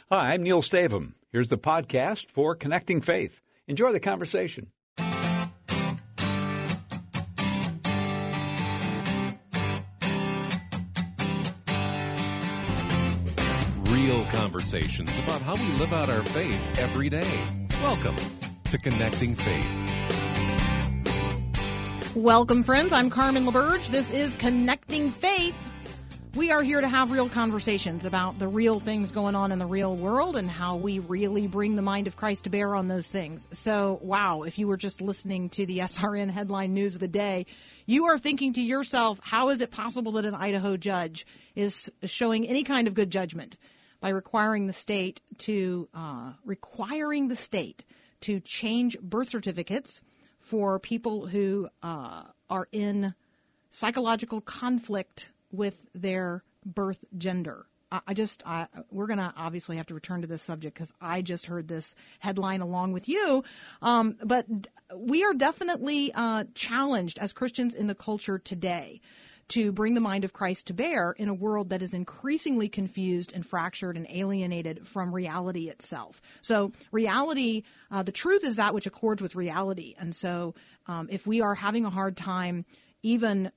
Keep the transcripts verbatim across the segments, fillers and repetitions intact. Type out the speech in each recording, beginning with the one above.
Hi, I'm Neil Stavum. Here's the podcast for Connecting Faith. Enjoy the conversation. Real conversations about how we live out our faith every day. Welcome to Connecting Faith. Welcome, friends. I'm Carmen LaBerge. This is Connecting Faith. We are here to have real conversations about the real things going on in the real world and how we really bring the mind of Christ to bear on those things. So, wow, if you were just listening to the S R N headline news of the day, you are thinking to yourself, how is it possible that an Idaho judge is showing any kind of good judgment by requiring the state to uh, requiring the state to change birth certificates for people who uh, are in psychological conflict with their birth gender. I, I just, I, we're going to obviously have to return to this subject because I just heard this headline along with you. Um, but we are definitely uh, challenged as Christians in the culture today to bring the mind of Christ to bear in a world that is increasingly confused and fractured and alienated from reality itself. So reality, uh, the truth is that which accords with reality. And so um, if we are having a hard time even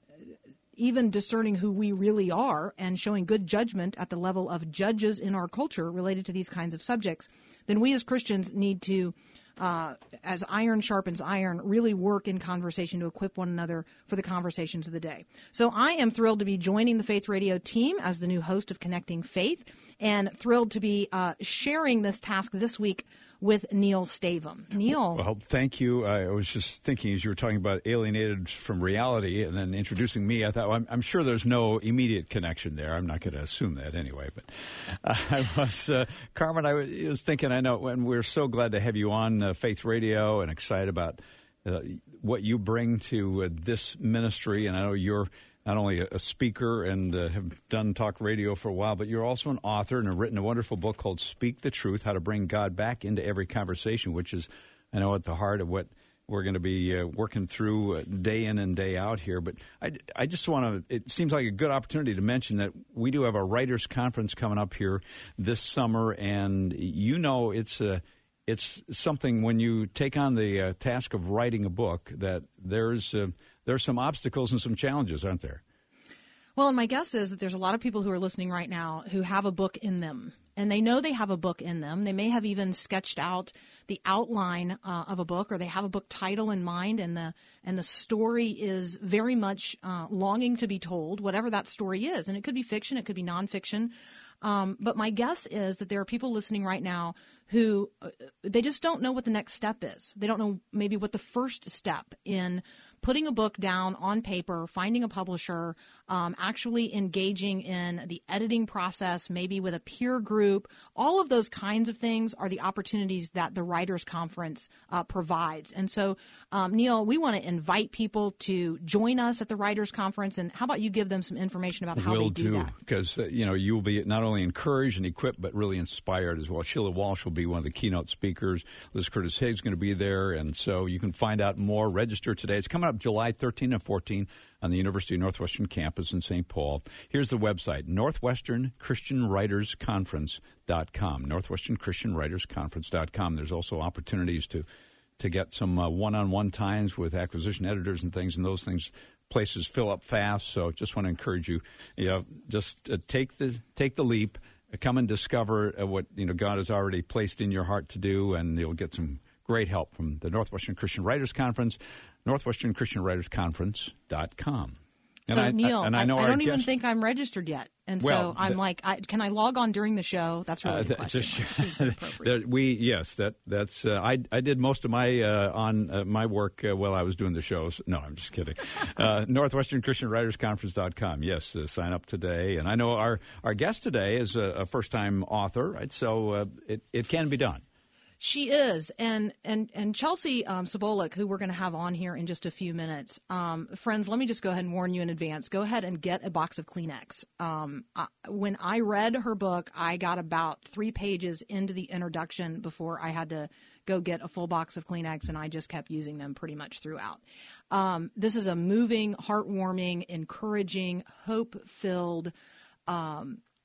even discerning who we really are and showing good judgment at the level of judges in our culture related to these kinds of subjects, then we as Christians need to, uh, as iron sharpens iron, really work in conversation to equip one another for the conversations of the day. So I am thrilled to be joining the Faith Radio team as the new host of Connecting Faith, and thrilled to be uh, sharing this task this week with Neil Stavum. Neil. Well, thank you. I was just thinking as you were talking about alienated from reality and then introducing me, I thought, well, I'm, I'm sure there's no immediate connection there. I'm not going to assume that anyway. But uh, I was, uh, Carmen, I was thinking, I know, and we're so glad to have you on uh, Faith Radio and excited about uh, what you bring to uh, this ministry. And I know you're not only a speaker and uh, have done talk radio for a while, but you're also an author and have written a wonderful book called Speak the Truth, How to Bring God Back into Every Conversation, which is, I know, at the heart of what we're going to be uh, working through uh, day in and day out here. But I, I just want to, it seems like a good opportunity to mention that we do have a writers' conference coming up here this summer, and you know it's a, it's something when you take on the uh, task of writing a book that there's uh, there's some obstacles and some challenges, aren't there? Well, and my guess is that there's a lot of people who are listening right now who have a book in them, and they know they have a book in them. They may have even sketched out the outline uh, of a book, or they have a book title in mind, and the and the story is very much uh, longing to be told, whatever that story is. And it could be fiction, it could be nonfiction. Um, but my guess is that there are people listening right now who uh, they just don't know what the next step is. They don't know maybe what the first step in putting a book down on paper, finding a publisher, um, actually engaging in the editing process, maybe with a peer group. All of those kinds of things are the opportunities that the Writers' Conference uh, provides. And so, um, Neil, we want to invite people to join us at the Writers' Conference. And how about you give them some information about how Will they do, do that? Because, uh, you know, you will be not only encouraged and equipped, but really inspired as well. Sheila Walsh will be one of the keynote speakers. Liz Curtis Higgs is going to be there. And so you can find out more. Register today. It's coming up July thirteenth and fourteenth on the University of Northwestern campus in Saint Paul. Here's the website, Northwestern Christian Writers Conference dot com, Northwestern Christian Writers Conference dot com. There's also opportunities to, to get some uh, one-on-one times with acquisition editors and things, and those things, places fill up fast. So just want to encourage you, you know, just uh, take the take the leap, uh, come and discover uh, what, you know, God has already placed in your heart to do, and you'll get some great help from the Northwestern Christian Writers Conference, Northwestern Christian Writers Conference dot com. And so, I, Neil, and I, know I, I don't guest, even think I'm registered yet. And well, so I'm the, like, I, can I log on during the show? That's really uh, the question. Just, that we yes, that that's uh, I I did most of my uh, on uh, my work uh, while I was doing the shows. No, I'm just kidding. uh, Northwestern Christian Writers Conference dot com. Yes, uh, sign up today. And I know our our guest today is a, a first time author, right? So uh, it it can be done. She is, and and and Chelsea um, Sobolik, who we're going to have on here in just a few minutes. Um, friends, let me just go ahead and warn you in advance. Go ahead and get a box of Kleenex. Um, I, when I read her book, I got about three pages into the introduction before I had to go get a full box of Kleenex, and I just kept using them pretty much throughout. Um, this is a moving, heartwarming, encouraging, hope-filled, um,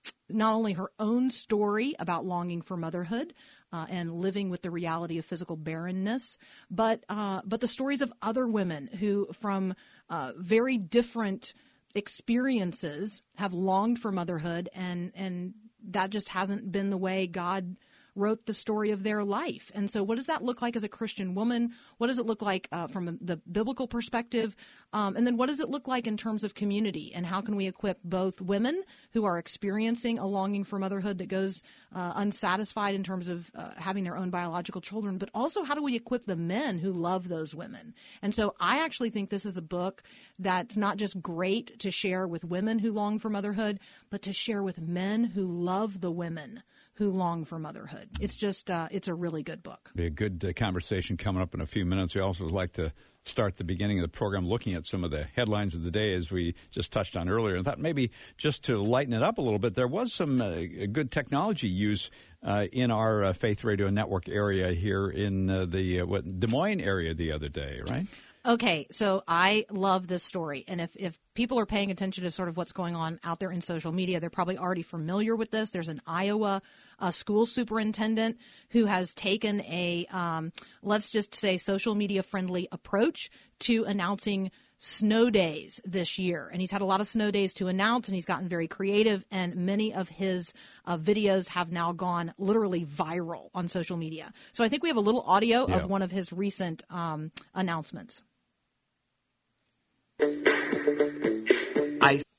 not only her own story about longing for motherhood uh, and living with the reality of physical barrenness, but uh, but the stories of other women who, from uh, very different experiences, have longed for motherhood, and and that just hasn't been the way God wrote the story of their life. And so what does that look like as a Christian woman? What does it look like uh, from the biblical perspective? Um, and then what does it look like in terms of community? And how can we equip both women who are experiencing a longing for motherhood that goes uh, unsatisfied in terms of uh, having their own biological children, but also how do we equip the men who love those women? And so I actually think this is a book that's not just great to share with women who long for motherhood, but to share with men who love the women who long for motherhood. It's just, uh, it's a really good book. Be a good uh, conversation coming up in a few minutes. We also would like to start the beginning of the program looking at some of the headlines of the day, as we just touched on earlier. I thought maybe just to lighten it up a little bit, there was some uh, good technology use uh, in our uh, Faith Radio Network area here in uh, the uh, what, Des Moines area the other day, right? Okay, so I love this story, and if, if people are paying attention to sort of what's going on out there in social media, they're probably already familiar with this. There's an Iowa uh, school superintendent who has taken a, um, let's just say, social media-friendly approach to announcing snow days this year. And he's had a lot of snow days to announce, and he's gotten very creative, and many of his uh, videos have now gone literally viral on social media. So I think we have a little audio yeah. of one of his recent um, announcements. Ice,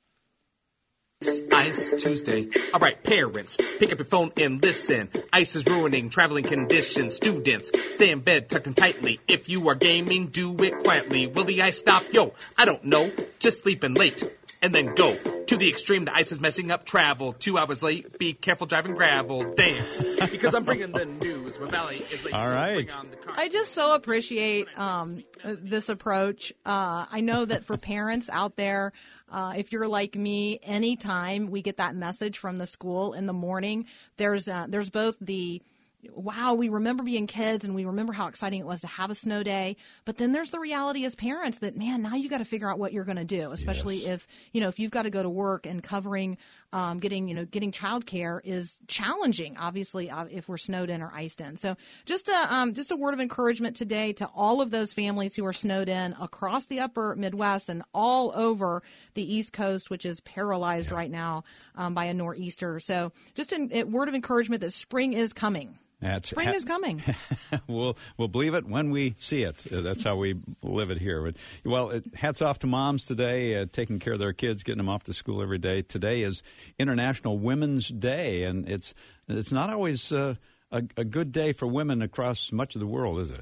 Ice Tuesday. All right, parents, pick up your phone and listen. Ice is ruining traveling conditions. Students, stay in bed tucked in tightly. If you are gaming, do it quietly. Will the ice stop? Yo, I don't know. Just sleeping late and then go to the extreme. The ice is messing up travel. Two hours late. Be careful driving gravel. Dance, because I'm bringing the news. My valley is late. All so right. bring on the car. I just so appreciate um, this approach. Uh, I know that for parents out there, uh, if you're like me, anytime we get that message from the school in the morning, there's uh, there's both the wow, we remember being kids and we remember how exciting it was to have a snow day. But then there's the reality as parents that, man, now you got to figure out what you're going to do, especially yes. if, you know, if you've got to go to work and covering, um, getting, you know, getting childcare is challenging, obviously, uh, if we're snowed in or iced in. So just a, um, just a word of encouragement today to all of those families who are snowed in across the upper Midwest and all over the East Coast, which is paralyzed yeah. right now um, by a nor'easter. So just a, a word of encouragement that spring is coming. That's, Spring is coming. we'll we'll believe it when we see it. Uh, that's how we live it here. But, well, it, hats off to moms today, uh, taking care of their kids, getting them off to school every day. Today is International Women's Day, and it's it's not always uh, a, a good day for women across much of the world, is it?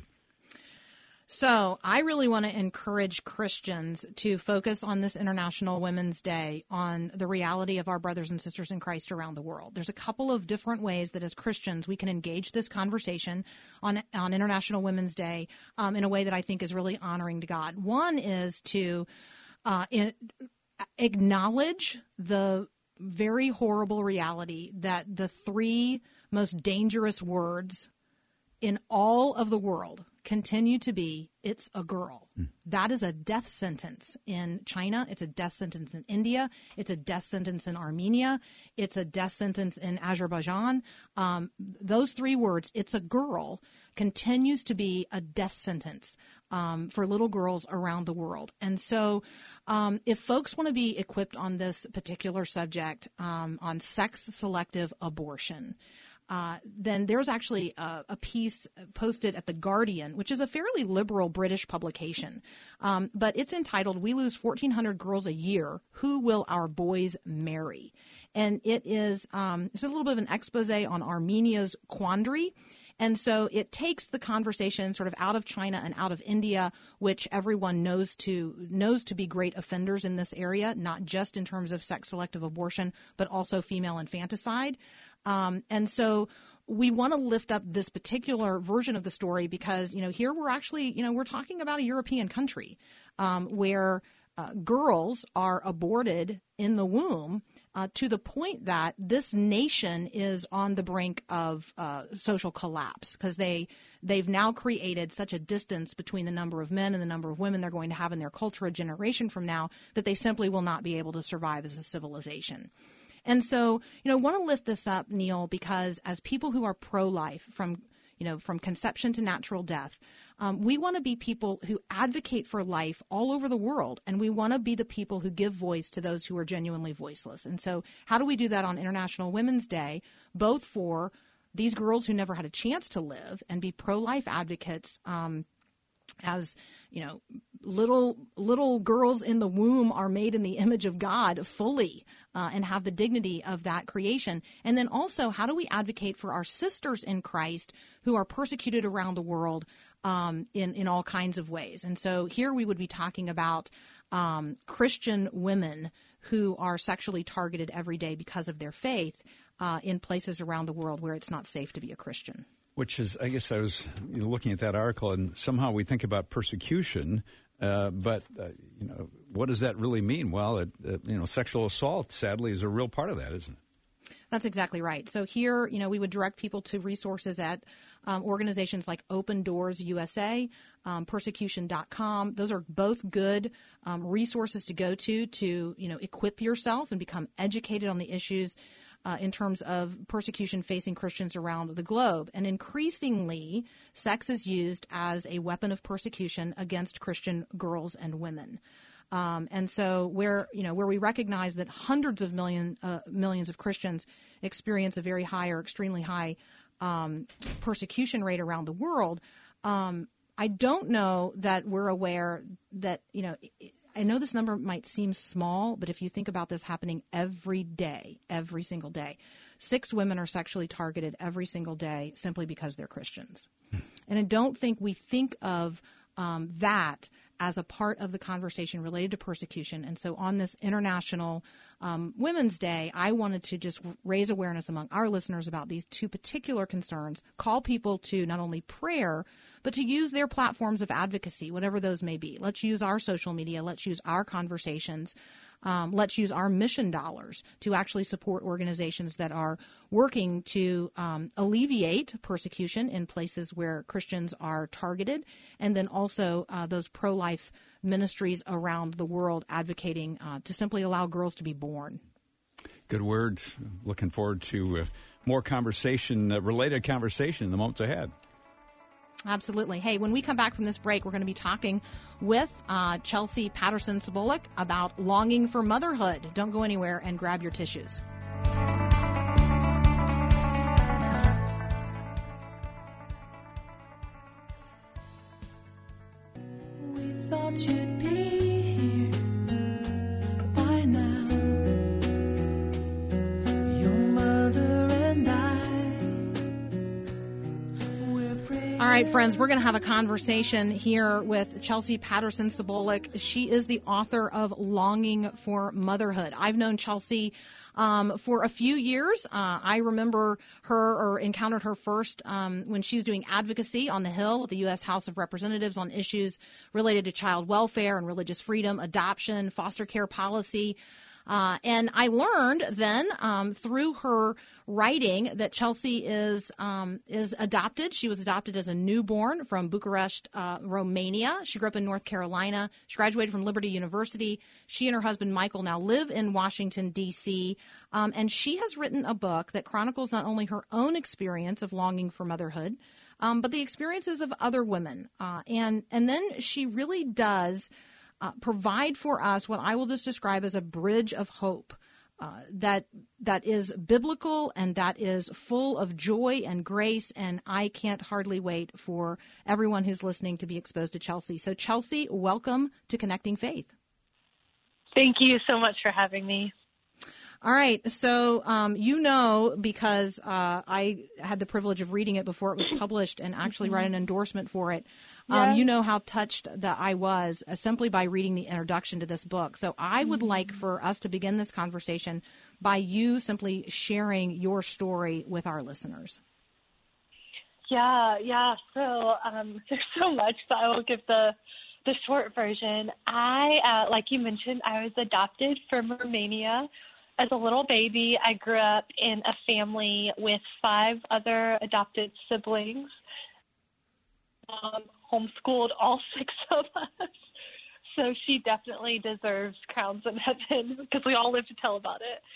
So I really want to encourage Christians to focus on this International Women's Day on the reality of our brothers and sisters in Christ around the world. There's a couple of different ways that as Christians we can engage this conversation on on International Women's Day um, in a way that I think is really honoring to God. One is to uh, in, acknowledge the very horrible reality that the three most dangerous words in all of the world continue to be, it's a girl. Mm. That is a death sentence in China. It's a death sentence in India. It's a death sentence in Armenia. It's a death sentence in Azerbaijan. Um, those three words, it's a girl, continues to be a death sentence um, for little girls around the world. And so um, if folks want to be equipped on this particular subject, um, on sex-selective abortion, Uh, then there's actually a, a piece posted at The Guardian, which is a fairly liberal British publication. Um, but it's entitled, "We Lose fourteen hundred Girls a Year. Who Will Our Boys Marry?" And it is um, it's a little bit of an expose on Armenia's quandary. And so it takes the conversation sort of out of China and out of India, which everyone knows to knows to be great offenders in this area, not just in terms of sex-selective abortion, but also female infanticide. Um, and so we want to lift up this particular version of the story because, you know, here we're actually, you know, we're talking about a European country um, where uh, girls are aborted in the womb uh, to the point that this nation is on the brink of uh, social collapse because they, they've now created such a distance between the number of men and the number of women they're going to have in their culture a generation from now that they simply will not be able to survive as a civilization. And so, you know, I want to lift this up, Neil, because as people who are pro-life from, you know, from conception to natural death, um, we want to be people who advocate for life all over the world. And we want to be the people who give voice to those who are genuinely voiceless. And so how do we do that on International Women's Day, both for these girls who never had a chance to live and be pro-life advocates, um, as, you know, little little girls in the womb are made in the image of God fully uh, and have the dignity of that creation. And then also, how do we advocate for our sisters in Christ who are persecuted around the world um, in, in all kinds of ways? And so here we would be talking about um, Christian women who are sexually targeted every day because of their faith uh, in places around the world where it's not safe to be a Christian. Which is, I guess I was you know, looking at that article, and somehow we think about persecution, uh, but, uh, you know, what does that really mean? Well, it, uh, you know, sexual assault, sadly, is a real part of that, isn't it? That's exactly right. So here, you know, we would direct people to resources at um, organizations like Open Doors U S A, um, persecution dot com. Those are both good um, resources to go to to, you know, equip yourself and become educated on the issues Uh, in terms of persecution facing Christians around the globe. And increasingly, sex is used as a weapon of persecution against Christian girls and women. Um, and so where, you know, where we recognize that hundreds of million, uh, millions of Christians experience a very high or extremely high um, persecution rate around the world, um, I don't know that we're aware that, you know, it, I know this number might seem small, but if you think about this happening every day, every single day, six women are sexually targeted every single day simply because they're Christians. And I don't think we think of um, that as a part of the conversation related to persecution. And so on this International um, Women's Day, I wanted to just raise awareness among our listeners about these two particular concerns, call people to not only prayer, but to use their platforms of advocacy, whatever those may be. Let's use our social media. Let's use our conversations. Um, let's use our mission dollars to actually support organizations that are working to um, alleviate persecution in places where Christians are targeted, and then also uh, those pro-life ministries around the world advocating uh, to simply allow girls to be born. Good word. Looking forward to uh, more conversation, uh, related conversation in the moments ahead. Absolutely. Hey, when we come back from this break, we're going to be talking with uh, Chelsea Patterson-Cibolic about longing for motherhood. Don't go anywhere and grab your tissues. We thought you'd be here by now. Your mother and I. All right, friends, we're going to have a conversation here with Chelsea Patterson-Cibolic. She is the author of Longing for Motherhood. I've known Chelsea um, for a few years. Uh, I remember her or encountered her first um, when she was doing advocacy on the Hill at the U S House of Representatives on issues related to child welfare and religious freedom, adoption, foster care policy. Uh, and I learned then um, through her writing that Chelsea is um, is adopted. She was adopted as a newborn from Bucharest, uh, Romania. She grew up in North Carolina. She graduated from Liberty University. She and her husband, Michael, now live in Washington, D C, um, and she has written a book that chronicles not only her own experience of longing for motherhood, um, but the experiences of other women. Uh, and, and then she really does Uh, provide for us what I will just describe as a bridge of hope uh, that that is biblical and that is full of joy and grace. And I can't hardly wait for everyone who's listening to be exposed to Chelsea. So, Chelsea, welcome to Connecting Faith. Thank you so much for having me. All right. So, um, you know, because uh, I had the privilege of reading it before it was published and actually write an endorsement for it. Um, yeah. You know how touched that I was uh, simply by reading the introduction to this book. So I would mm-hmm. like for us to begin this conversation by you simply sharing your story with our listeners. Yeah, yeah. So um, there's so much, but I will give the the short version. I, uh, like you mentioned, I was adopted from Romania. As a little baby, I grew up in a family with five other adopted siblings. Um, homeschooled all six of us. So she definitely deserves crowns in heaven because we all live to tell about it.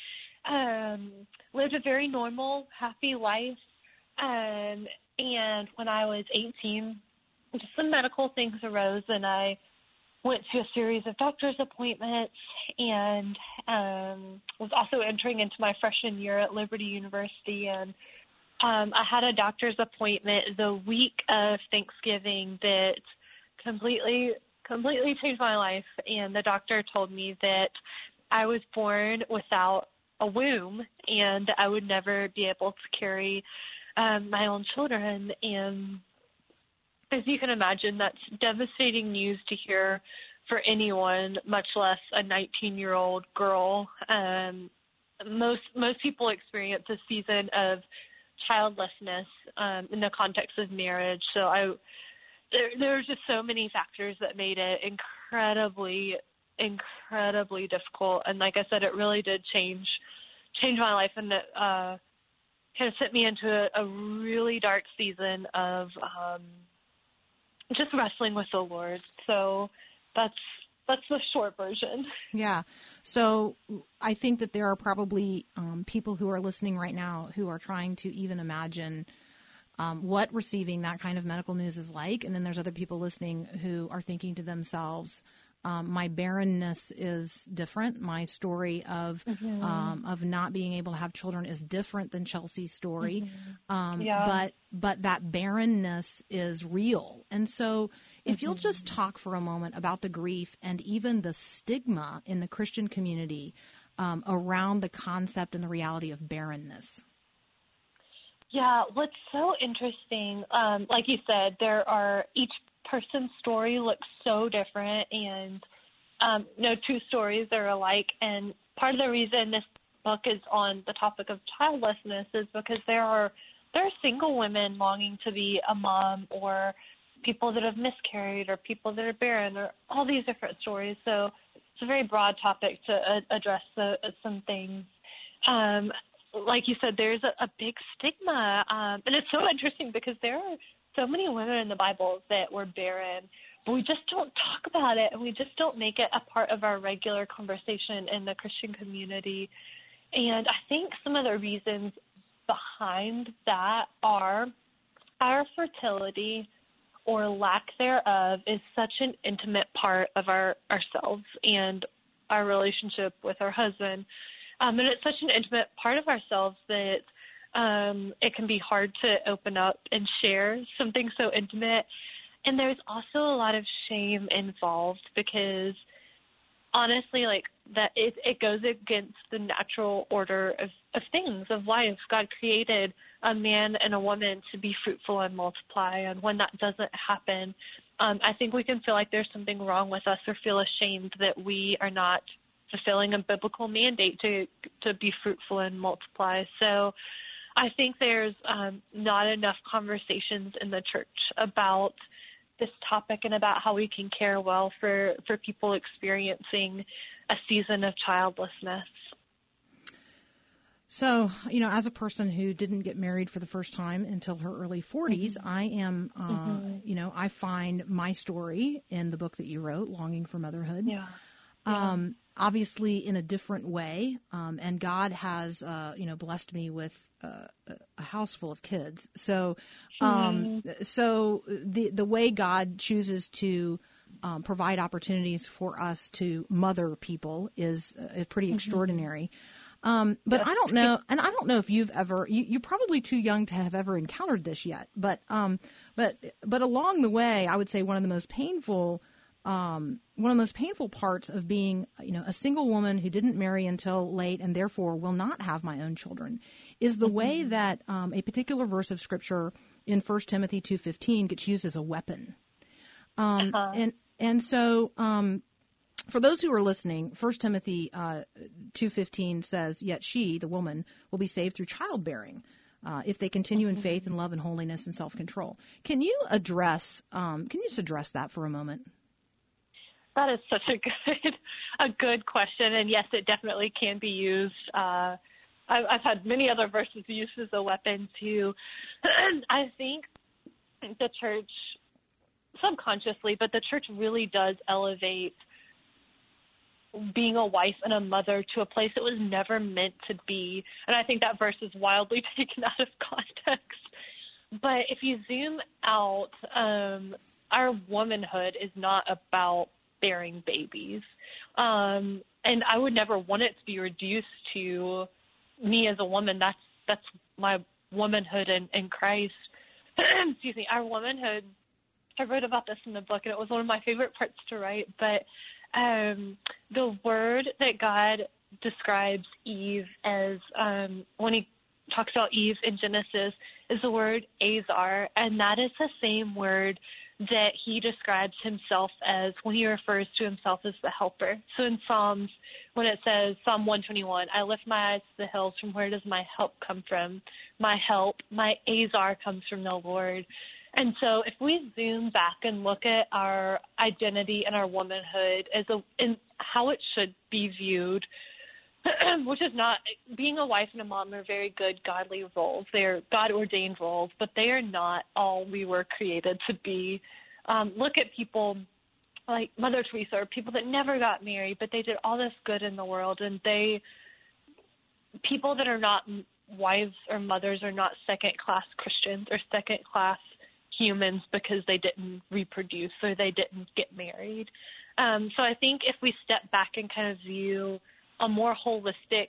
um, lived a very normal, happy life. Um, and when I was eighteen, just some medical things arose, and I went to a series of doctor's appointments, and um, was also entering into my freshman year at Liberty University. And um, I had a doctor's appointment the week of Thanksgiving that completely, completely changed my life. And the doctor told me that I was born without a womb, and I would never be able to carry um, my own children. And as you can imagine, that's devastating news to hear for anyone, much less a nineteen-year-old girl. Um, most most people experience a season of childlessness um, in the context of marriage. So I there there were just so many factors that made it incredibly, incredibly difficult. And like I said, it really did change change my life, and it uh, kind of sent me into a, a really dark season of um, just wrestling with the Lord. So that's that's the short version. Yeah. So I think that there are probably um, people who are listening right now who are trying to even imagine um, what receiving that kind of medical news is like. And then there's other people listening who are thinking to themselves, um, my barrenness is different. My story of mm-hmm. um, of not being able to have children is different than Chelsea's story. Mm-hmm. Um, yeah. But but that barrenness is real. And so if you'll just talk for a moment about the grief and even the stigma in the Christian community um, around the concept and the reality of barrenness. Yeah, what's so interesting, um, like you said, there are each person's story looks so different, and um, no two stories are alike. And part of the reason this book is on the topic of childlessness is because there are there are single women longing to be a mom, or people that have miscarried, or people that are barren, or all these different stories. So it's a very broad topic to uh, address the, uh, some things. Um, like you said, there's a, a big stigma, um, and it's so interesting because there are so many women in the Bible that were barren, but we just don't talk about it, and we just don't make it a part of our regular conversation in the Christian community. And I think some of the reasons behind that are our fertility or lack thereof is such an intimate part of our ourselves and our relationship with our husband. Um, and it's such an intimate part of ourselves that um, it can be hard to open up and share something so intimate. And there's also a lot of shame involved because honestly, like that, it, it goes against the natural order of, of things, of life. God created a man and a woman to be fruitful and multiply. And when that doesn't happen, um, I think we can feel like there's something wrong with us or feel ashamed that we are not fulfilling a biblical mandate to to be fruitful and multiply. So I think there's um, not enough conversations in the church about this topic and about how we can care well for, for people experiencing a season of childlessness. So, you know, as a person who didn't get married for the first time until her early forties, mm-hmm. I am, uh, mm-hmm. you know, I find my story in the book that you wrote, Longing for Motherhood. Yeah. Yeah. Um, obviously in a different way. Um, and God has, uh, you know, blessed me with uh, a house full of kids. So, um, mm-hmm. so the, the way God chooses to, um, provide opportunities for us to mother people is, uh, is pretty mm-hmm. extraordinary. Um, but yes. I don't know, and I don't know if you've ever, you, you're probably too young to have ever encountered this yet, but, um, but, but along the way, I would say one of the most painful Um, one of the most painful parts of being, you know, a single woman who didn't marry until late and therefore will not have my own children is the mm-hmm. way that um, a particular verse of Scripture in First Timothy two fifteen gets used as a weapon. Um, uh-huh. And and so um, for those who are listening, First Timothy uh, two fifteen says, "Yet she, the woman, will be saved through childbearing." Uh, if they continue in faith and love and holiness and self-control. Can you address? Um, can you just address that for a moment? That is such a good, a good question, and yes, it definitely can be used. Uh, I've, I've had many other verses used as a weapon too. I think the church, subconsciously, but the church really does elevate being a wife and a mother to a place it was never meant to be. And I think that verse is wildly taken out of context. But if you zoom out, um, our womanhood is not about bearing babies. Um, and I would never want it to be reduced to me as a woman. That's that's my womanhood in, in Christ. Excuse me, our womanhood. I wrote about this in the book, and it was one of my favorite parts to write. But um, the word that God describes Eve as, um, when he talks about Eve in Genesis, is the word Azar, and that is the same word that he describes himself as when he refers to himself as the helper. So in Psalms, when it says, Psalm one twenty-one, I lift my eyes to the hills, from where does my help come from? My help, my Azar comes from the Lord. And so if we zoom back and look at our identity and our womanhood as a, and how it should be viewed, which is not, being a wife and a mom are very good godly roles. They're God-ordained roles, but they are not all we were created to be. Um, look at people like Mother Teresa, or people that never got married, but they did all this good in the world, and they, people that are not wives or mothers are not second-class Christians or second-class humans because they didn't reproduce or they didn't get married. Um, so I think if we step back and kind of view a more holistic,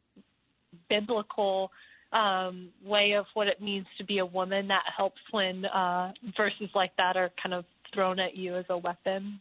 biblical um, way of what it means to be a woman, that helps when uh, verses like that are kind of thrown at you as a weapon.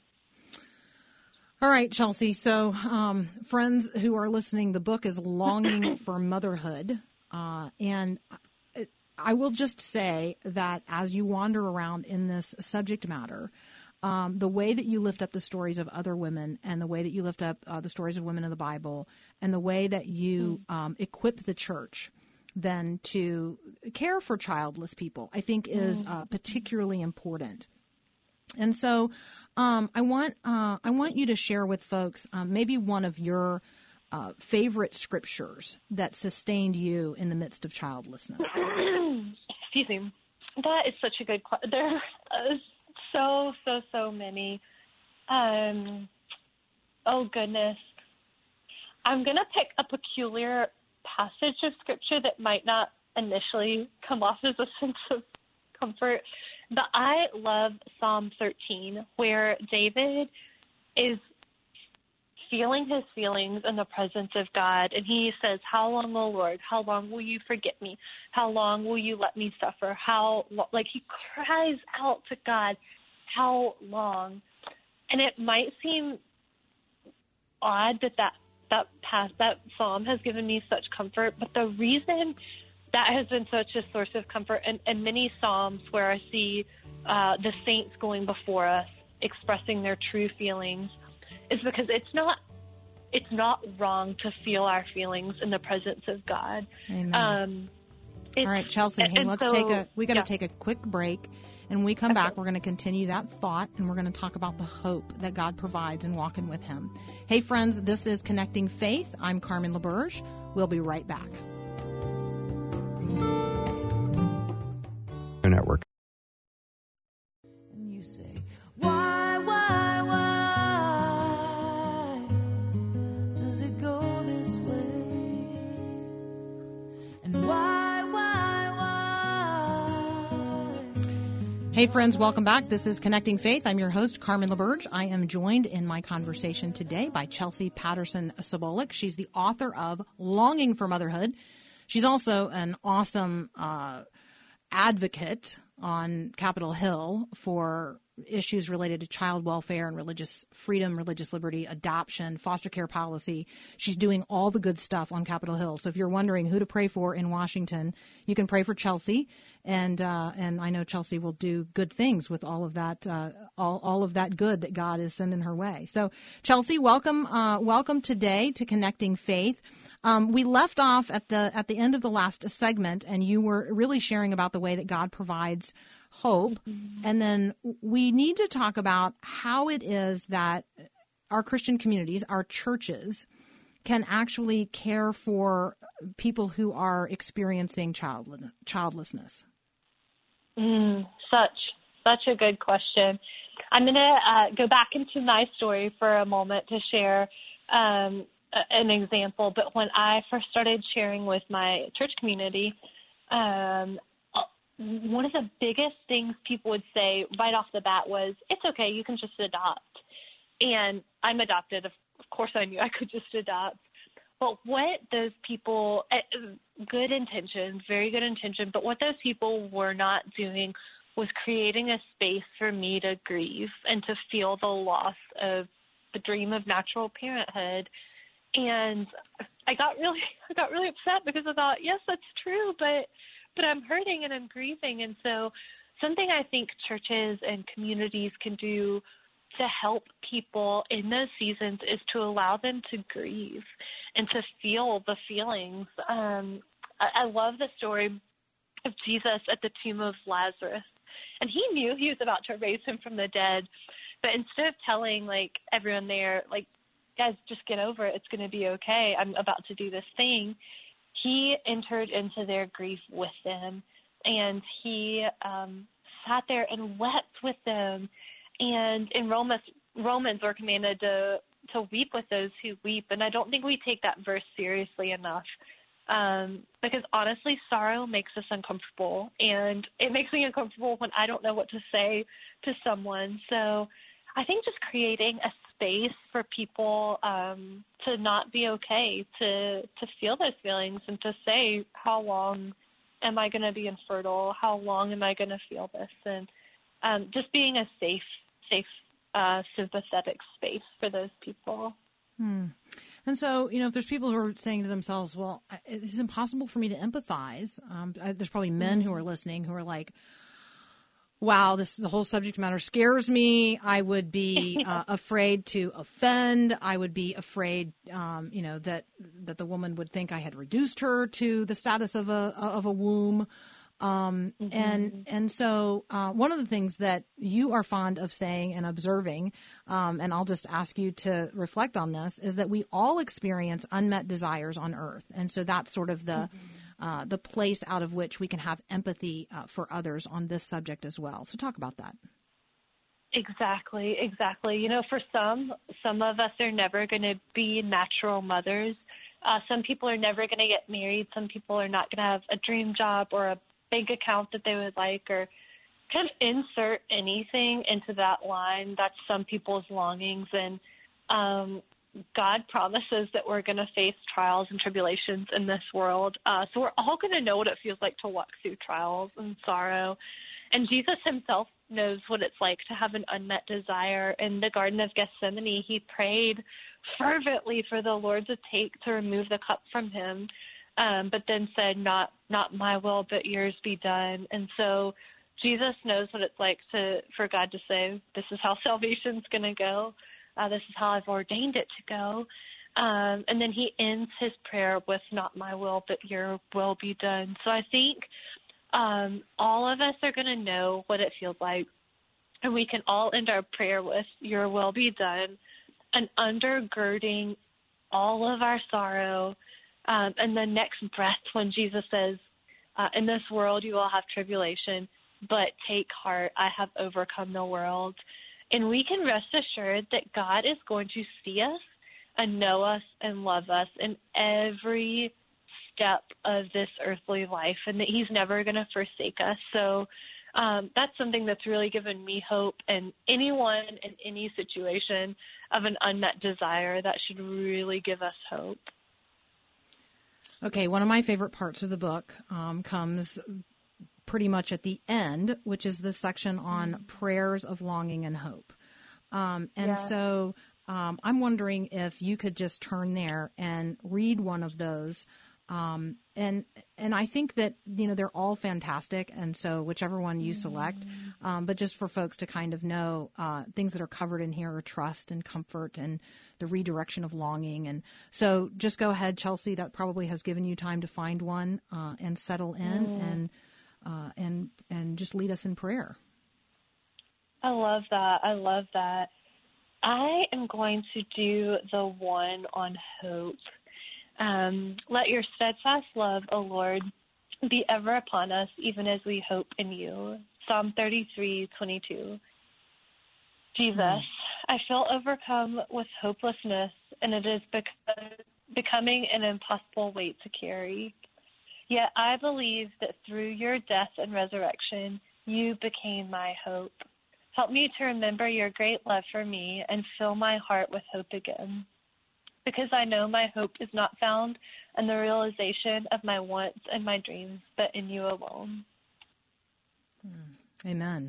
All right, Chelsea. So, um, friends who are listening, the book is Longing for Motherhood. Uh, and I will just say that as you wander around in this subject matter, Um, the way that you lift up the stories of other women, and the way that you lift up uh, the stories of women in the Bible, and the way that you um, equip the church then to care for childless people, I think is uh, particularly important. And so um, I want uh, I want you to share with folks um, maybe one of your uh, favorite scriptures that sustained you in the midst of childlessness. Excuse me. That is such a good question. There are so, so, so many. Um, oh, goodness. I'm going to pick a peculiar passage of Scripture that might not initially come off as a sense of comfort, but I love Psalm thirteen, where David is feeling his feelings in the presence of God, and he says, how long, O Lord, how long will you forget me? How long will you let me suffer? How, lo-? like he cries out to God, how long? And it might seem odd that that that past that psalm has given me such comfort, but the reason that has been such a source of comfort, and, and many psalms where I see uh, the saints going before us expressing their true feelings, is because it's not it's not wrong to feel our feelings in the presence of God. Amen. Um, All right, Chelsea. Hey, let's so, take a. We got to yeah. take a quick break, and when we come Okay. back, we're going to continue that thought, and we're going to talk about the hope that God provides in walking with Him. Hey, friends, this is Connecting Faith. I'm Carmen LaBerge. We'll be right back. Network. And you say, why, why, why does it go this way? And why, why, why? Hey, friends, welcome back. This is Connecting Faith. I'm your host, Carmen LaBerge. I am joined in my conversation today by Chelsea Patterson Sobolik. She's the author of Longing for Motherhood. She's also an awesome uh, advocate on Capitol Hill for issues related to child welfare and religious freedom, religious liberty, adoption, foster care policy. She's doing all the good stuff on Capitol Hill. So if you're wondering who to pray for in Washington, you can pray for Chelsea, and uh, and I know Chelsea will do good things with all of that, uh, all all of that good that God is sending her way. So Chelsea, welcome, uh, welcome today to Connecting Faith. Um, we left off at the at the end of the last segment, and you were really sharing about the way that God provides hope. Mm-hmm. And then we need to talk about how it is that our Christian communities, our churches, can actually care for people who are experiencing child, childlessness. Mm, such, such a good question. I'm going to uh, go back into my story for a moment to share um, a- an example, but when I first started sharing with my church community, um, one of the biggest things people would say right off the bat was, it's okay, you can just adopt. And I'm adopted. Of course I knew I could just adopt. But what those people, good intention, very good intention, but what those people were not doing was creating a space for me to grieve and to feel the loss of the dream of natural parenthood. And I got really, I got really upset because I thought, yes, that's true, but but I'm hurting and I'm grieving. And so something I think churches and communities can do to help people in those seasons is to allow them to grieve and to feel the feelings. Um, I, I love the story of Jesus at the tomb of Lazarus. And he knew he was about to raise him from the dead. But instead of telling, like, everyone there, like, guys, just get over it, it's going to be okay, I'm about to do this thing, he entered into their grief with them. And he um, sat there and wept with them. And in Romans, Romans we're commanded to, to weep with those who weep. And I don't think we take that verse seriously enough. Um, because honestly, sorrow makes us uncomfortable, and it makes me uncomfortable when I don't know what to say to someone. So I think just creating a space for people um, to not be okay, to, to feel those feelings and to say, how long am I going to be infertile? How long am I going to feel this? And um, just being a safe, safe, uh, sympathetic space for those people. Hmm. And so, you know, if there's people who are saying to themselves, well, it's impossible for me to empathize. Um, there's probably men who are listening who are like, wow, this the whole subject matter scares me. I would be uh, afraid to offend. I would be afraid, um, you know, that that the woman would think I had reduced her to the status of a of a womb. Um, mm-hmm. And and so uh, one of the things that you are fond of saying and observing, um, and I'll just ask you to reflect on this, is that we all experience unmet desires on earth. And so that's sort of the mm-hmm. uh, the place out of which we can have empathy uh, for others on this subject as well. So talk about that. Exactly, exactly. You know, for some, some of us are never going to be natural mothers. Uh, some people are never going to get married. Some people are not going to have a dream job or a bank account that they would like, or kind of insert anything into that line. That's some people's longings. And um, God promises that we're going to face trials and tribulations in this world. Uh, so we're all going to know what it feels like to walk through trials and sorrow. And Jesus himself knows what it's like to have an unmet desire. In the Garden of Gethsemane, he prayed fervently for the Lord to take to remove the cup from him. Um, but then said, not not my will, but yours be done. And so Jesus knows what it's like to for God to say, this is how salvation's going to go. Uh, this is how I've ordained it to go. Um, and then he ends his prayer with, not my will, but your will be done. So I think um, all of us are going to know what it feels like. And we can all end our prayer with, your will be done, and undergirding all of our sorrow. Um, and the next breath when Jesus says, uh, in this world you will have tribulation, but take heart, I have overcome the world. And we can rest assured that God is going to see us and know us and love us in every step of this earthly life, and that he's never going to forsake us. So um, that's something that's really given me hope, and anyone in any situation of an unmet desire, that should really give us hope. Okay, one of my favorite parts of the book um, comes pretty much at the end, which is the section on mm-hmm. prayers of longing and hope. Um, and yeah. so um, I'm wondering if you could just turn there and read one of those. Um, and and I think that, you know, they're all fantastic, and so whichever one you select, um, but just for folks to kind of know uh, things that are covered in here are trust and comfort and the redirection of longing. And so just go ahead, Chelsea. That probably has given you time to find one uh, and settle in mm. and uh, and and just lead us in prayer. I love that. I love that. I am going to do the one on hope. Um, let your steadfast love, O Lord, be ever upon us, even as we hope in you. Psalm thirty-three twenty-two. Jesus, I feel overcome with hopelessness, and it is bec- becoming an impossible weight to carry. Yet I believe that through your death and resurrection, you became my hope. Help me to remember your great love for me and fill my heart with hope again. Because I know my hope is not found in the realization of my wants and my dreams, but in you alone. Amen.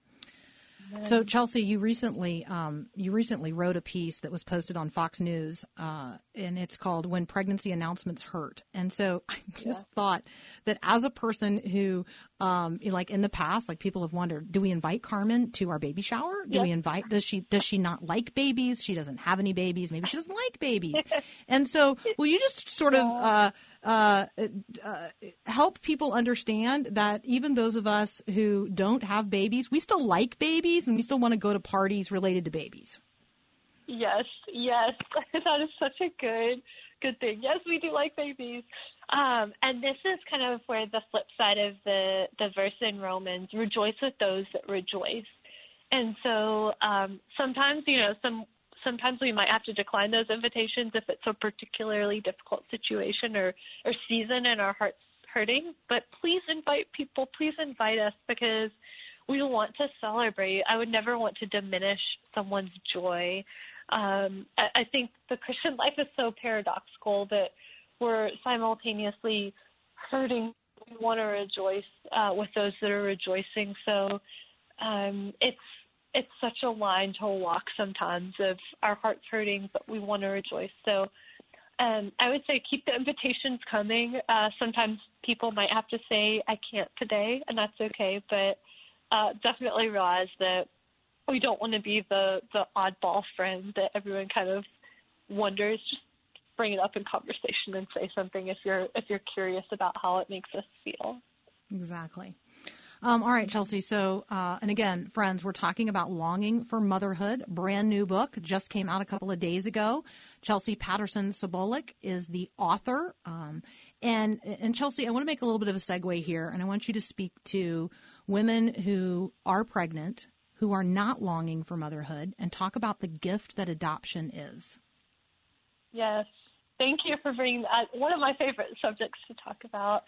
So, Chelsea, you recently um, you recently wrote a piece that was posted on Fox News, uh, and it's called "When Pregnancy Announcements Hurt." And so, I just yeah. thought that as a person who, um, like in the past, like people have wondered, do we invite Carmen to our baby shower? Do yeah. we invite? Does she does she not like babies? She doesn't have any babies. Maybe she doesn't like babies. And so, will you just sort of uh, uh, uh, help people understand that even those of us who don't have babies, we still like babies. And we still want to go to parties related to babies. Yes, yes. That is such a good, good thing. Yes, we do like babies. Um, and this is kind of where the flip side of the, the verse in Romans, rejoice with those that rejoice. And so um, sometimes, you know, some sometimes we might have to decline those invitations if it's a particularly difficult situation or, or season and our heart's hurting. But please invite people. Please invite us, because we want to celebrate. I would never want to diminish someone's joy. Um, I, I think the Christian life is so paradoxical that we're simultaneously hurting. We want to rejoice uh, with those that are rejoicing. So um, it's it's such a line to walk sometimes of our hearts hurting, but we want to rejoice. So um, I would say keep the invitations coming. Uh, sometimes people might have to say, I can't today, and that's okay, but Uh, definitely realize that we don't want to be the, the oddball friend that everyone kind of wonders. Just bring it up in conversation and say something if you're if you're curious about how it makes us feel. Exactly. Um, all right, Chelsea. So, uh, and again, friends, we're talking about Longing for Motherhood, brand new book, just came out a couple of days ago. Chelsea Patterson Sobolik is the author. Um, and, and Chelsea, I want to make a little bit of a segue here, and I want you to speak to women who are pregnant, who are not longing for motherhood, and talk about the gift that adoption is. Yes. Thank you for bringing that. One of my favorite subjects to talk about.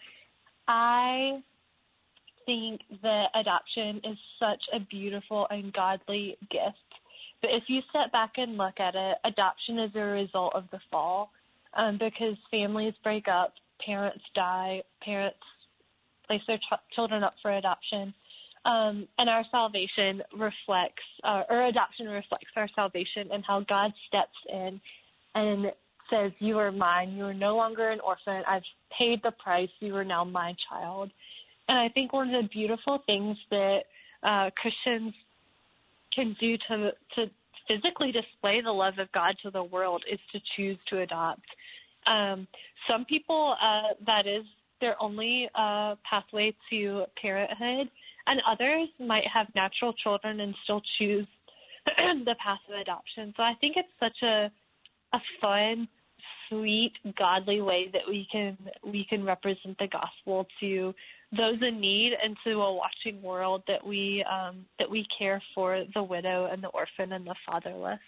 I think that adoption is such a beautiful and godly gift. But if you step back and look at it, adoption is a result of the fall, um, because families break up, parents die, parents place their ch- children up for adoption. Um, and our salvation reflects, uh, or adoption reflects our salvation and how God steps in and says, you are mine. You are no longer an orphan. I've paid the price. You are now my child. And I think one of the beautiful things that uh, Christians can do to to physically display the love of God to the world is to choose to adopt. Um, some people, uh, that is their only uh, pathway to parenthood, and others might have natural children and still choose the path of adoption. So I think it's such a a fun, sweet, godly way that we can we can represent the gospel to those in need and to a watching world, that we um, that we care for the widow and the orphan and the fatherless.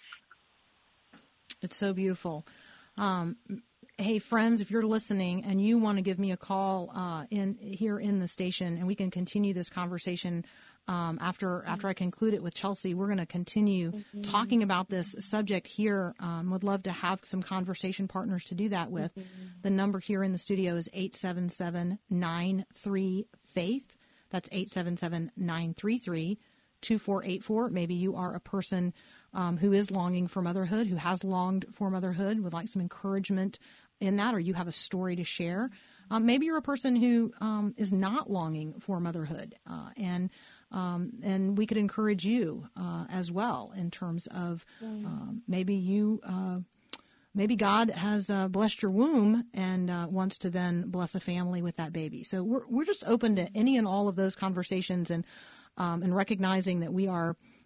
It's so beautiful. Um, hey, friends, if you're listening and you want to give me a call uh, in here in the station, and we can continue this conversation um, after after I conclude it with Chelsea, we're going to continue mm-hmm. talking about this subject here. Um, would love to have some conversation partners to do that with. Mm-hmm. The number here in the studio is eight seven seven, nine three, FAITH. That's eight seven seven, nine three three, two four eight four. Maybe you are a person um, who is longing for motherhood, who has longed for motherhood, would like some encouragement in that, or you have a story to share. Um, maybe you're a person who um, is not longing for motherhood, uh, and um, and we could encourage you uh, as well in terms of um, maybe you uh, maybe God has uh, blessed your womb and uh, wants to then bless a family with that baby. So we're we're just open to any and all of those conversations, and um, and recognizing that we are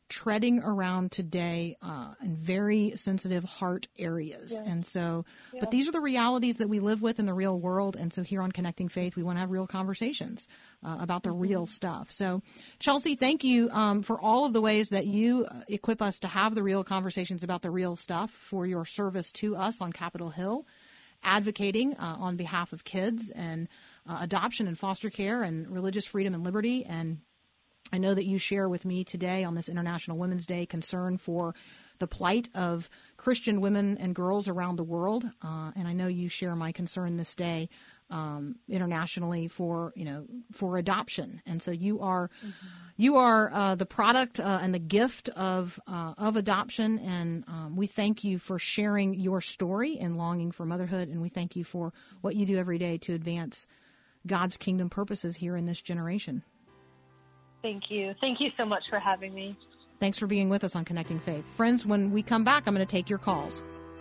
treading around today uh, in very sensitive heart areas. Yeah. And so, Yeah. but these are the realities that we live with in the real world. And so here on Connecting Faith, we want to have real conversations uh, about the real stuff. So, Chelsea, thank you um, for all of the ways that you uh, equip us to have the real conversations about the real stuff, for your service to us on Capitol Hill, advocating uh, on behalf of kids and uh, adoption and foster care and religious freedom and liberty. And I know that you share with me today on this International Women's Day concern for the plight of Christian women and girls around the world. Uh, and I know you share my concern this day um, internationally for, you know, for adoption. And so you are mm-hmm. you are uh, the product uh, and the gift of uh, of adoption. And um, we thank you for sharing your story and longing for motherhood. And we thank you for what you do every day to advance God's kingdom purposes here in this generation. Thank you. Thank you so much for having me. Thanks for being with us on Connecting Faith. Friends, when we come back, I'm going to take your calls.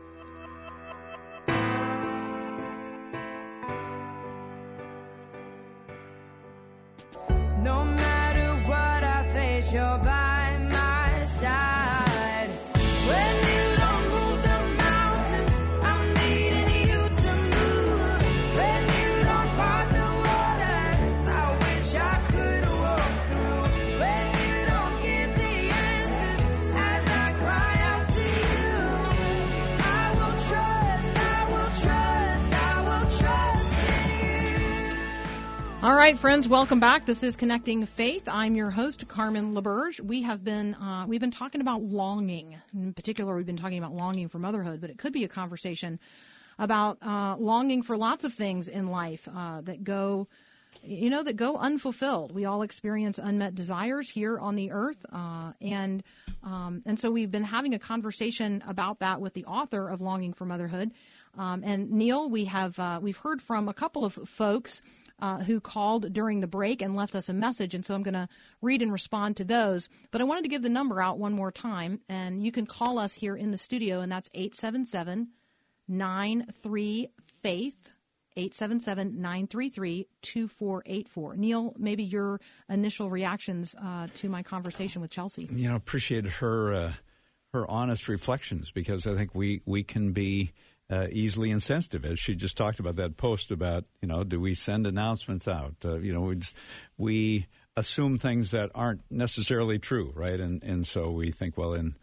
No matter what I face, you're by my side. When you don't move the mountains, I'm needing you to move. When you don't part the waters, I wish I could walk through. When you don't give the answers, as I cry out to you, I will trust, I will trust, I will trust in you. All right, friends, welcome back. This is Connecting Faith. I'm your host, Carmen LaBerge. We have been uh, we've been talking about longing. In particular, we've been talking about longing for motherhood, but it could be a conversation about uh, longing for lots of things in life uh, that go, you know, that go unfulfilled. We all experience unmet desires here on the earth, uh, and um, and so we've been having a conversation about that with the author of Longing for Motherhood. Um, and Neil, we have uh, we've heard from a couple of folks Uh, who called during the break and left us a message, and so I'm going to read and respond to those. But I wanted to give the number out one more time, and you can call us here in the studio, and that's eight seven seven, nine three, FAITH, eight seven seven, nine three three, two four eight four. Neil, maybe your initial reactions uh, to my conversation with Chelsea. You know, appreciated her uh, her honest reflections, because I think we, we can be Uh, easily insensitive, as she just talked about that post about, you know, do we send announcements out? Uh, you know, we just, we assume things that aren't necessarily true, right? And and so we think, well, in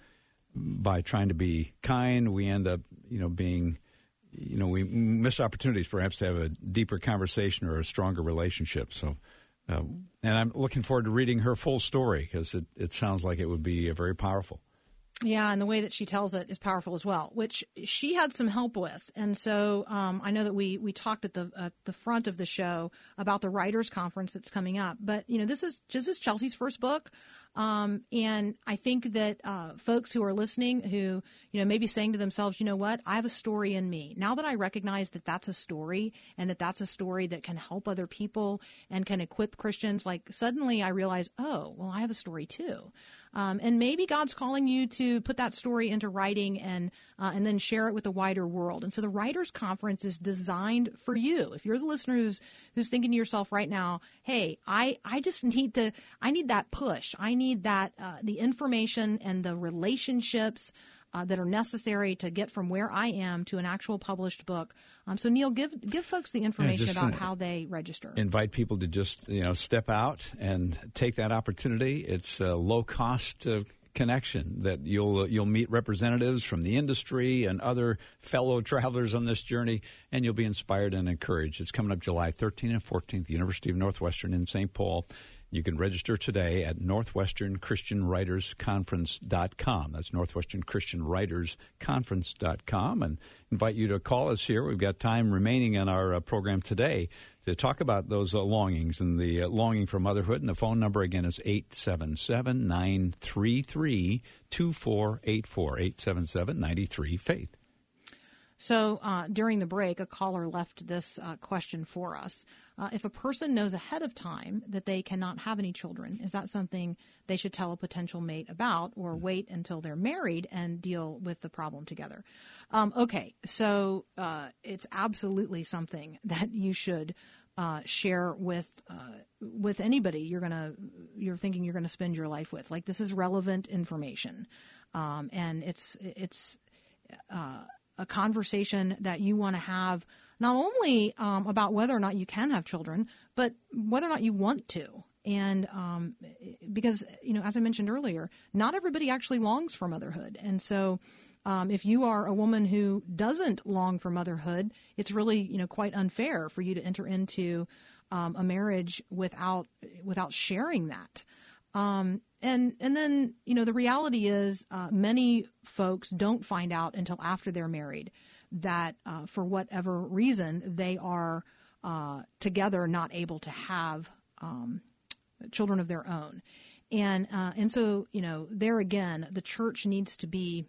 by trying to be kind, we end up, you know, being, you know, we miss opportunities perhaps to have a deeper conversation or a stronger relationship. So, uh, and I'm looking forward to reading her full story, because it, it sounds like it would be uh, very powerful. Yeah, and the way that she tells it is powerful as well, which she had some help with. And so um, I know that we we talked at the at the front of the show about the writers' conference that's coming up. But you know, this is this is Chelsea's first book, um, and I think that uh, folks who are listening, who you know, maybe saying to themselves, you know what, I have a story in me. Now that I recognize that that's a story, and that that's a story that can help other people and can equip Christians, like suddenly I realize, oh, well, I have a story too. Um, and maybe God's calling you to put that story into writing and uh, and then share it with the wider world. And so the Writers' Conference is designed for you. If you're the listener who's who's thinking to yourself right now, hey, I, I just need to I need that push. I need that uh, the information and the relationships Uh, that are necessary to get from where I am to an actual published book. Um, so, Neil, give give folks the information yeah, about uh, how they register. Invite people to just, you know, step out and take that opportunity. It's a low-cost uh, connection that you'll uh, you'll meet representatives from the industry and other fellow travelers on this journey, and you'll be inspired and encouraged. It's coming up July thirteenth and fourteenth, University of Northwestern in Saint Paul. You can register today at northwestern christian writers conference dot com. That's northwestern christian writers conference dot com. And invite you to call us here. We've got time remaining in our uh, program today to talk about those uh, longings and the uh, longing for motherhood. And the phone number, again, is eight seven seven, nine three three, two four eight four, eight seven seven, nine three, FAITH. So uh, during the break, a caller left this uh, question for us. Uh, if a person knows ahead of time that they cannot have any children, is that something they should tell a potential mate about, or wait until they're married and deal with the problem together? Um, okay, so uh, it's absolutely something that you should uh, share with uh, with anybody you're gonna you're thinking you're gonna spend your life with. Like, this is relevant information, um, and it's it's uh, a conversation that you want to have not only um, about whether or not you can have children, but whether or not you want to. And um, because, you know, as I mentioned earlier, not everybody actually longs for motherhood. And so um, if you are a woman who doesn't long for motherhood, it's really, you know, quite unfair for you to enter into um, a marriage without without sharing that. Um, and and then, you know, the reality is uh, many folks don't find out until after they're married that uh, for whatever reason they are uh, together not able to have um children of their own. And uh, and so, you know, there again, the church needs to be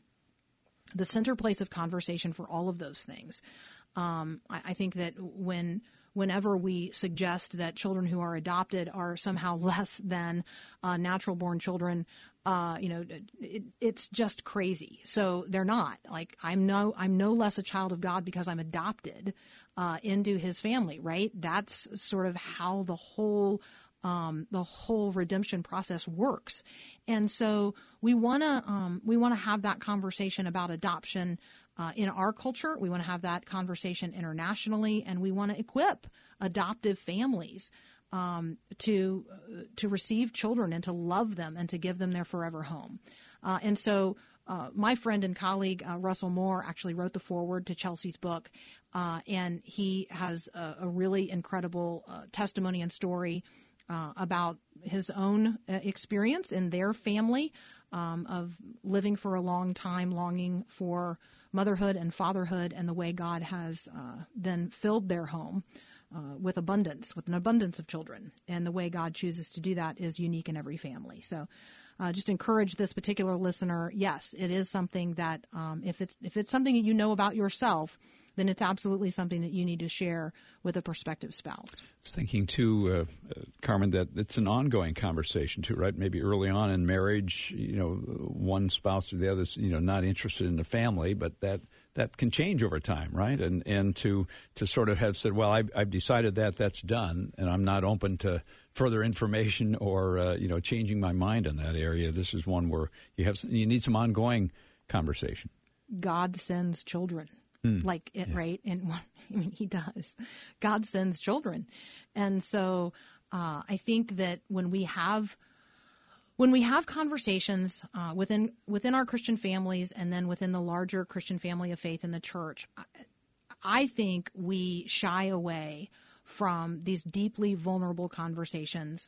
the center place of conversation for all of those things. Um, I, I think that when whenever we suggest that children who are adopted are somehow less than uh, natural-born children, uh, you know, it, it's just crazy. So they're not. Like, I'm no I'm no less a child of God because I'm adopted uh, into His family, right? That's sort of how the whole Um, the whole redemption process works. And so we want to um, we want to have that conversation about adoption uh, in our culture. We want to have that conversation internationally, and we want to equip adoptive families um, to uh, to receive children and to love them and to give them their forever home. Uh, and so uh, my friend and colleague uh, Russell Moore actually wrote the foreword to Chelsea's book, uh, and he has a, a really incredible uh, testimony and story Uh, about his own uh, experience in their family um, of living for a long time, longing for motherhood and fatherhood, and the way God has uh, then filled their home uh, with abundance, with an abundance of children. And the way God chooses to do that is unique in every family. So uh, just encourage this particular listener. Yes, it is something that um, if it's if it's something that you know about yourself, then it's absolutely something that you need to share with a prospective spouse. I was thinking, too, uh, uh, Carmen, that it's an ongoing conversation, too, right? Maybe early on in marriage, you know, one spouse or the other's, you know, not interested in the family, but that that can change over time, right? And and to to sort of have said, well, I've, I've decided that that's done, and I'm not open to further information or, uh, you know, changing my mind in that area. This is one where you have you need some ongoing conversation. God sends children. Like it, yeah. right? And I mean, He does. God sends children. And so uh, I think that when we have when we have conversations uh, within within our Christian families and then within the larger Christian family of faith in the church, I, I think we shy away from these deeply vulnerable conversations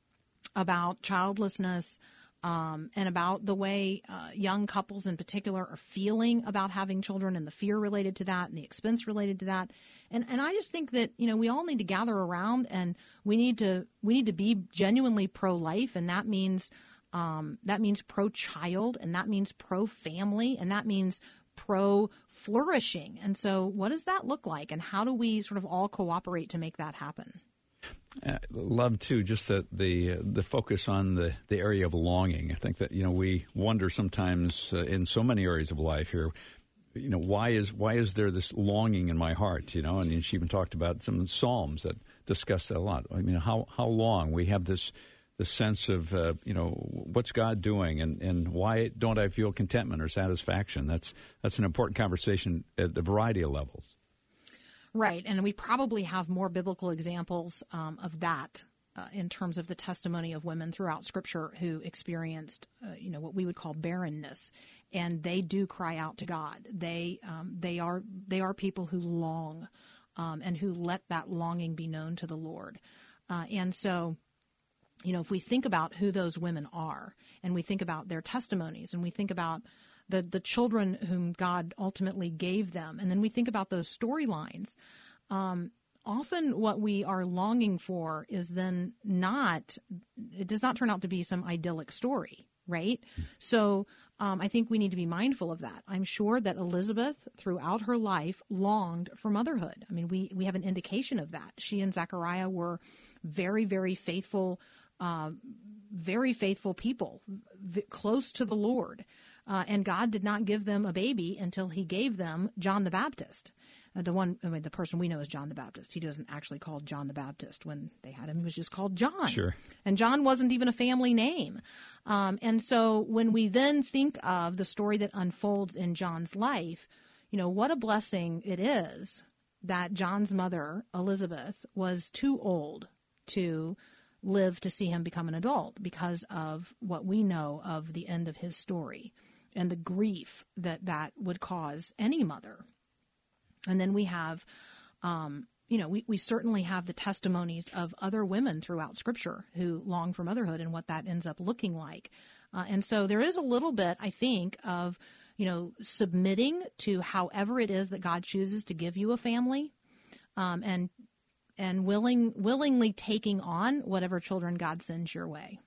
about childlessness, Um, and about the way uh, young couples in particular are feeling about having children and the fear related to that and the expense related to that. And and I just think that, you know, we all need to gather around and we need to we need to be genuinely pro-life, and that means um, that means pro-child, and that means pro-family, and that means pro-flourishing. And so what does that look like, and how do we sort of all cooperate to make that happen? Uh, love too just the the, uh, the focus on the, the area of longing. I think that, you know, we wonder sometimes uh, in so many areas of life here, you know, why is why is there this longing in my heart? You know, and she even talked about some of the Psalms that discuss that a lot. I mean, how how long we have this the sense of uh, you know, what's God doing, and, and why don't I feel contentment or satisfaction? That's that's an important conversation at a variety of levels. Right, and we probably have more biblical examples um, of that uh, in terms of the testimony of women throughout Scripture who experienced, uh, you know, what we would call barrenness, and they do cry out to God. They um, they are they are people who long um, and who let that longing be known to the Lord, uh, and so, you know, if we think about who those women are, and we think about their testimonies, and we think about the the children whom God ultimately gave them, and then we think about those storylines, um, often what we are longing for is then not, it does not turn out to be some idyllic story, right? So um, I think we need to be mindful of that. I'm sure that Elizabeth, throughout her life, longed for motherhood. I mean, we, we have an indication of that. She and Zechariah were very, very faithful, uh, very faithful people, v- close to the Lord. Uh, and God did not give them a baby until He gave them John the Baptist. Uh, the one, I mean, the person we know is John the Baptist. He wasn't actually called John the Baptist when they had him. He was just called John. Sure. And John wasn't even a family name. Um, and so when we then think of the story that unfolds in John's life, you know, what a blessing it is that John's mother, Elizabeth, was too old to live to see him become an adult because of what we know of the end of his story and the grief that that would cause any mother. And then we have, um, you know, we, we certainly have the testimonies of other women throughout Scripture who long for motherhood and what that ends up looking like. Uh, and so there is a little bit, I think, of, you know, submitting to however it is that God chooses to give you a family, um, and and willing willingly taking on whatever children God sends your way.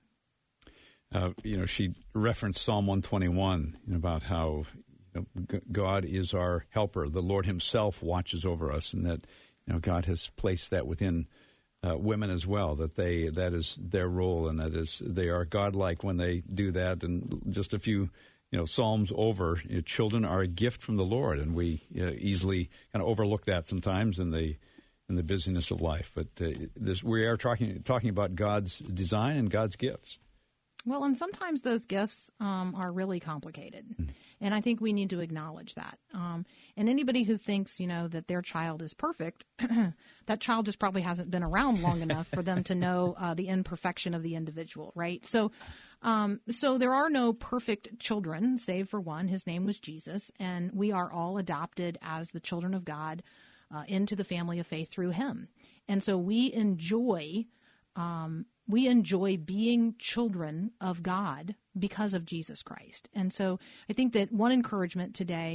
Uh, you know, she referenced Psalm one twenty-one, you know, about how you know, G- God is our helper. The Lord himself watches over us, and that, you know, God has placed that within uh, women as well, that they that is their role, and that is they are godlike when they do that. And just a few, you know, Psalms over, you know, children are a gift from the Lord, and we uh, easily kind of overlook that sometimes in the in the busyness of life. But uh, this we are talking talking about God's design and God's gifts. Well, and sometimes those gifts um, are really complicated, mm. and I think we need to acknowledge that. Um, and anybody who thinks, you know, that their child is perfect, that child just probably hasn't been around long enough for them to know uh, the imperfection of the individual, right? So, um, so there are no perfect children, save for one. His name was Jesus, and we are all adopted as the children of God uh, into the family of faith through him. And so we enjoy um We enjoy being children of God because of Jesus Christ. And so I think that one encouragement today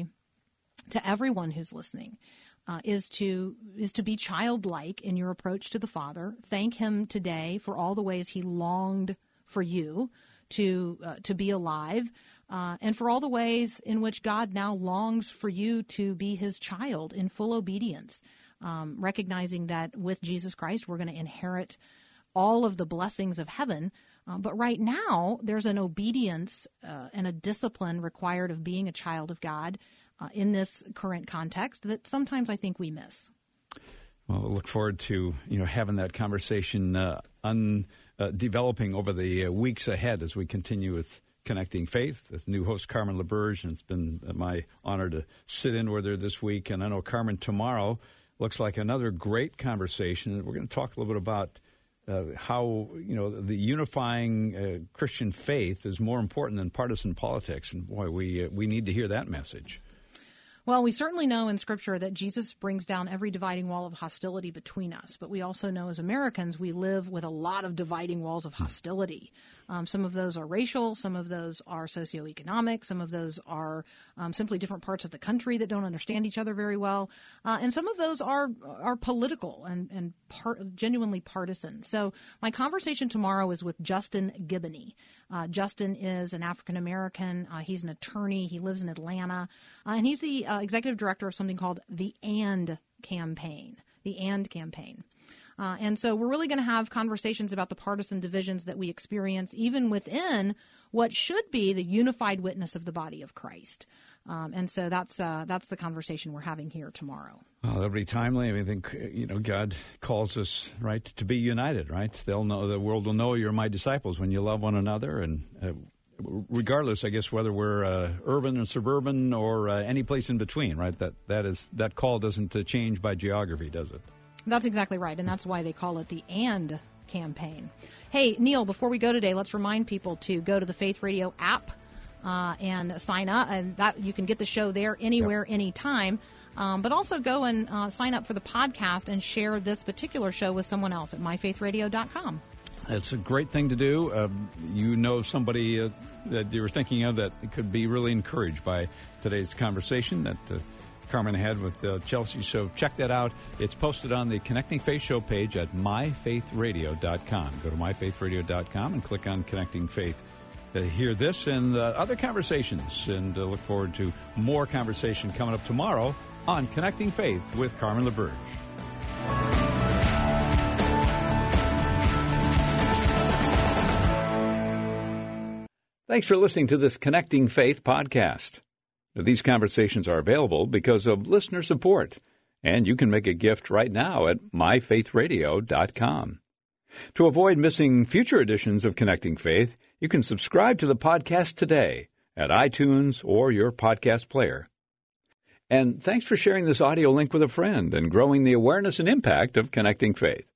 to everyone who's listening uh, is to is to be childlike in your approach to the Father. Thank him today for all the ways he longed for you to uh, to be alive, uh, and for all the ways in which God now longs for you to be his child in full obedience, um, recognizing that with Jesus Christ we're going to inherit all of the blessings of heaven. Uh, but right now, there's an obedience uh, and a discipline required of being a child of God uh, in this current context that sometimes I think we miss. Well, we'll look forward to, you know, having that conversation uh, un, uh, developing over the uh, weeks ahead as we continue with Connecting Faith with new host Carmen LaBerge. And it's been my honor to sit in with her this week. And I know, Carmen, tomorrow looks like another great conversation. We're going to talk a little bit about Uh, how, you know, the unifying uh, Christian faith is more important than partisan politics. And, boy, we uh, we need to hear that message. Well, we certainly know in Scripture that Jesus brings down every dividing wall of hostility between us. But we also know as Americans we live with a lot of dividing walls of hostility. Um, some of those are racial. Some of those are socioeconomic. Some of those are um, simply different parts of the country that don't understand each other very well. Uh, and some of those are are political and, and part, genuinely partisan. So my conversation tomorrow is with Justin Giboney. Uh, Justin is an African-American. Uh, he's an attorney. He lives in Atlanta. Uh, and he's the uh, executive director of something called the AND Campaign. The AND Campaign. Uh, and so we're really going to have conversations about the partisan divisions that we experience even within what should be the unified witness of the body of Christ. Um, and so that's uh, that's the conversation we're having here tomorrow. Well, that'll be timely. I mean, I think, you know, God calls us, right, to be united, right? They'll know, the world will know you're my disciples when you love one another. And uh, regardless, I guess, whether we're uh, urban or suburban or uh, any place in between, right? That that is that call doesn't uh, change by geography, does it? That's exactly right, and that's why they call it the AND Campaign. Hey, Neil, before we go today, let's remind people to go to the Faith Radio app uh, and sign up, and that you can get the show there anywhere, yep. anytime. Um, but also go and uh, sign up for the podcast and share this particular show with someone else at my faith radio dot com. It's a great thing to do. Uh, you know somebody uh, that you were thinking of that could be really encouraged by today's conversation that uh, Carmen had with uh, Chelsea. So check that out. It's posted on the Connecting Faith show page at my faith radio dot com. Go to my faith radio dot com and click on Connecting Faith to hear this and uh, other conversations. And uh, look forward to more conversation coming up tomorrow on Connecting Faith with Carmen LaBerge. Thanks for listening to this Connecting Faith podcast. These conversations are available because of listener support, And you can make a gift right now at my faith radio dot com. To avoid missing future editions of Connecting Faith, you can subscribe to the podcast today at iTunes or your podcast player. And thanks for sharing this audio link with a friend and growing the awareness and impact of Connecting Faith.